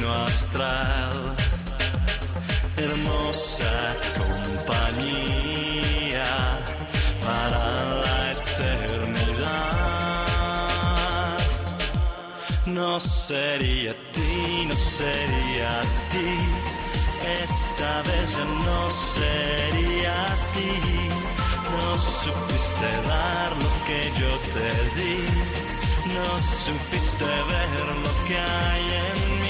camino astral, hermosa compañía para la eternidad. No sería ti, no sería ti, esta vez ya no sería ti. No supiste dar lo que yo te di, no supiste ver lo que hay en mí.